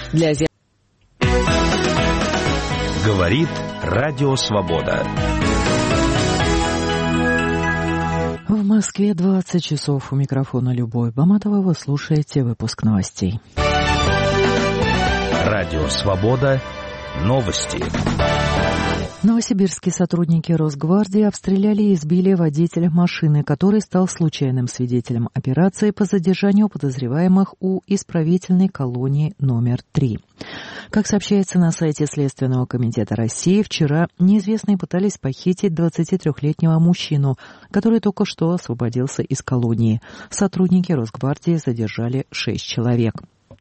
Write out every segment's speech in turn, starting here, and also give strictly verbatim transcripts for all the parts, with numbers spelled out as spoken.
Для азиатских... Говорит Радио Свобода. В Москве двадцать часов. У микрофона Любовь Баматова. Вы слушаете выпуск новостей. Радио Свобода. Новости. Новосибирские сотрудники Росгвардии обстреляли и избили водителя машины, который стал случайным свидетелем операции по задержанию подозреваемых у исправительной колонии номер три. Как сообщается на сайте Следственного комитета России, вчера неизвестные пытались похитить двадцатитрёхлетнего мужчину, который только что освободился из колонии. Сотрудники Росгвардии задержали шесть человек.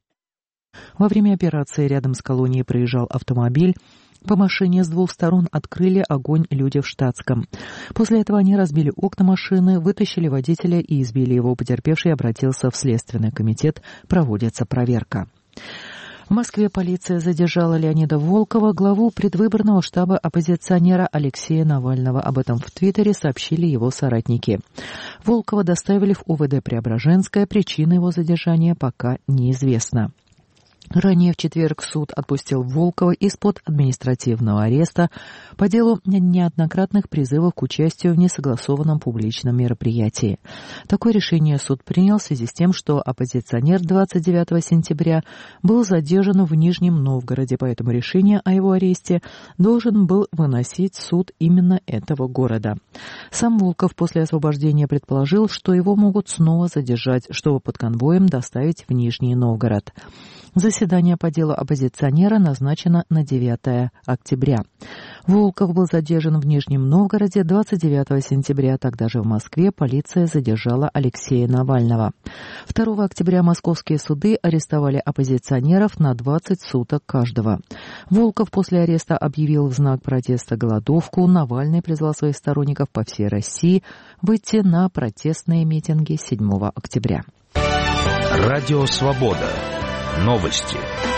Во время операции рядом с колонией проезжал автомобиль. По машине с двух сторон открыли огонь люди в штатском. После этого они разбили окна машины, вытащили водителя и избили его. Потерпевший обратился в Следственный комитет. Проводится проверка. В Москве полиция задержала Леонида Волкова, главу предвыборного штаба оппозиционера Алексея Навального. Об этом в Твиттере сообщили его соратники. Волкова доставили в УВД Преображенское. Причина его задержания пока неизвестна. Ранее в четверг суд отпустил Волкова из-под административного ареста по делу неоднократных призывов к участию в несогласованном публичном мероприятии. Такое решение суд принял в связи с тем, что оппозиционер двадцать девятого сентября был задержан в Нижнем Новгороде, поэтому решение о его аресте должен был выносить суд именно этого города. Сам Волков после освобождения предположил, что его могут снова задержать, чтобы под конвоем доставить в Нижний Новгород. Заседание по делу оппозиционера назначено на девятое октября. Волков был задержан в Нижнем Новгороде двадцать девятого сентября. Тогда же в Москве полиция задержала Алексея Навального. второго октября московские суды арестовали оппозиционеров на двадцать суток каждого. Волков после ареста объявил в знак протеста голодовку. Навальный призвал своих сторонников по всей России выйти на протестные митинги седьмого октября. Радио Свобода. Новости.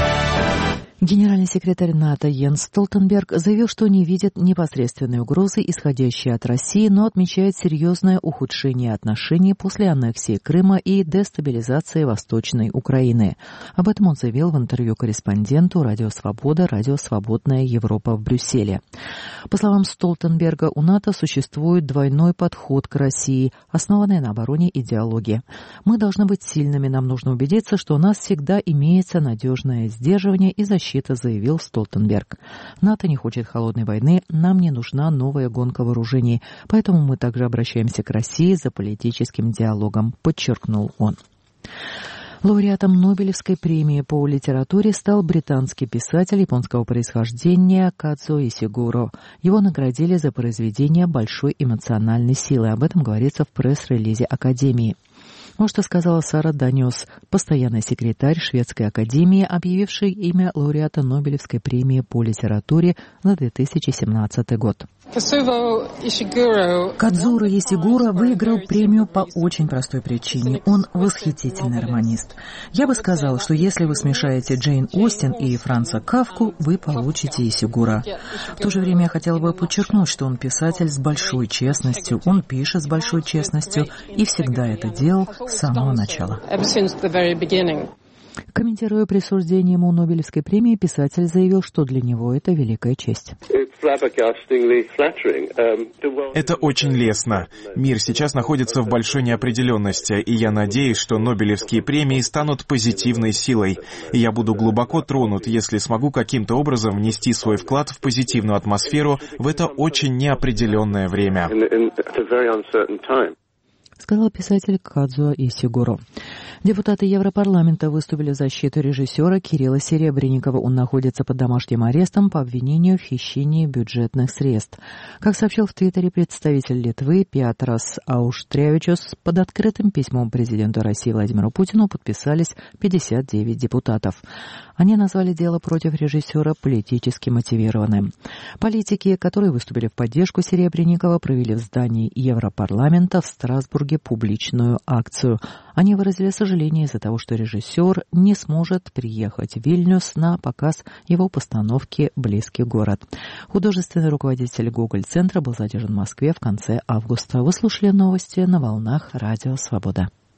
Генеральный секретарь НАТО Йенс Столтенберг заявил, что не видит непосредственной угрозы, исходящей от России, но отмечает серьезное ухудшение отношений после аннексии Крыма и дестабилизации Восточной Украины. Об этом он заявил в интервью корреспонденту «Радио Свобода», «Радио Свободная Европа» в Брюсселе. По словам Столтенберга, у НАТО существует двойной подход к России, основанный на обороне идеологии. Мы должны быть сильными, нам нужно убедиться, что у нас всегда имеется надежное сдерживание и защита, заявил Столтенберг. НАТО не хочет холодной войны, нам не нужна новая гонка вооружений, поэтому мы также обращаемся к России за политическим диалогом, подчеркнул он. Лауреатом Нобелевской премии по литературе стал британский писатель японского происхождения Кадзуо Исигуро. Его наградили за произведение большой эмоциональной силы. Об этом говорится в пресс-релизе Академии. Вот что сказала Сара Даниус, постоянный секретарь Шведской академии, объявивший имя лауреата Нобелевской премии по литературе за две тысячи семнадцатый год. Кадзуро Исигуро выиграл премию по очень простой причине. Он восхитительный романист. Я бы сказал, что если вы смешаете Джейн Остин и Франца Кафку, вы получите Исигуро. В то же время я хотела бы подчеркнуть, что он писатель с большой честностью, он пишет с большой честностью и всегда это делал с самого начала. Комментируя присуждение ему Нобелевской премии, писатель заявил, что для него это великая честь. Это очень лестно. Мир сейчас находится в большой неопределенности, и я надеюсь, что Нобелевские премии станут позитивной силой. И я буду глубоко тронут, если смогу каким-то образом внести свой вклад в позитивную атмосферу в это очень неопределенное время. Сказал писатель Кадзуо Исигуро. Депутаты Европарламента выступили в защиту режиссера Кирилла Серебренникова. Он находится под домашним арестом по обвинению в хищении бюджетных средств. Как сообщил в Твиттере представитель Литвы Петрас Ауштревичус, под открытым письмом президенту России Владимиру Путину подписались пятьдесят девять депутатов. Они назвали дело против режиссера политически мотивированным. Политики, которые выступили в поддержку Серебренникова, провели в здании Европарламента в Страсбурге публичную акцию. Они выразили сожаление из-за того, что режиссер не сможет приехать в Вильнюс на показ его постановки «Близкий город». Художественный руководитель Гоголь-центра был задержан в Москве в конце августа. Вы слушали новости на волнах Радио Свобода.